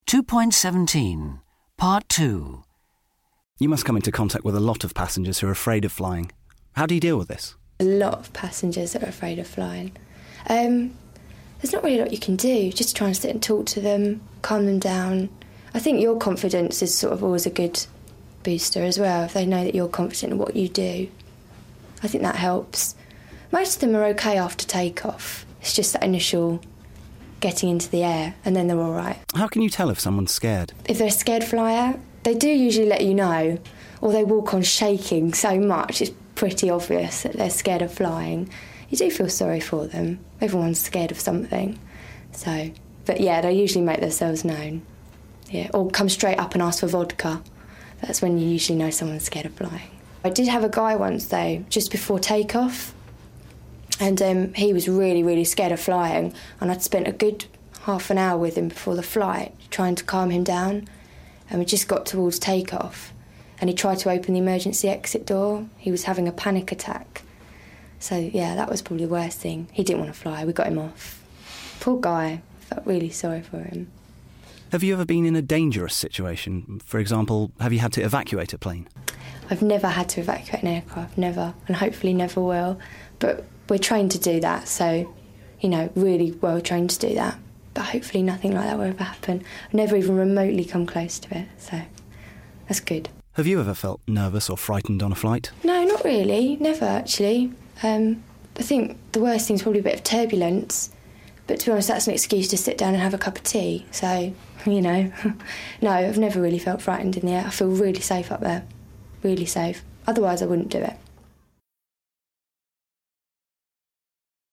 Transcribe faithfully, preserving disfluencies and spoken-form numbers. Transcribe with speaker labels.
Speaker 1: two point seventeen, Part two.
Speaker 2: You must come into contact with a lot of passengers who are afraid of flying. How do you deal with this?
Speaker 3: A lot of passengers that are afraid of flying. Um, there's not really a lot you can do. Just try and sit and talk to them, calm them down. I think your confidence is sort of always a good booster as well, if they know that you're confident in what you do. I think that helps. Most of them are okay after takeoff. It's just that initial getting into the air, and then they're all right.
Speaker 2: How can you tell if someone's scared?
Speaker 3: If they're a scared flyer, they do usually let you know, or they walk on shaking so much it's pretty obvious that they're scared of flying. You do feel sorry for them. Everyone's scared of something. So, but yeah, they usually make themselves known. Yeah, or come straight up and ask for vodka. That's when you usually know someone's scared of flying. I did have a guy once, though, just before takeoff, and um, he was really, really scared of flying, and I'd spent a good half an hour with him before the flight, trying to calm him down, and we just got towards takeoff, and he tried to open the emergency exit door. He was having a panic attack. So, yeah, that was probably the worst thing. He didn't want to fly. We got him off. Poor guy. Felt really sorry for him.
Speaker 2: Have you ever been in a dangerous situation? For example, have you had to evacuate a plane?
Speaker 3: I've never had to evacuate an aircraft, never, and hopefully never will. But we're trained to do that, so, you know, really well trained to do that. But hopefully nothing like that will ever happen. I've never even remotely come close to it, so that's good.
Speaker 2: Have you ever felt nervous or frightened on a flight?
Speaker 3: No, not really. Never, actually. Um, I think the worst thing's probably a bit of turbulence. But to be honest, that's an excuse to sit down and have a cup of tea. So, you know, no, I've never really felt frightened in the air. I feel really safe up there. Really safe. Otherwise, I wouldn't do it.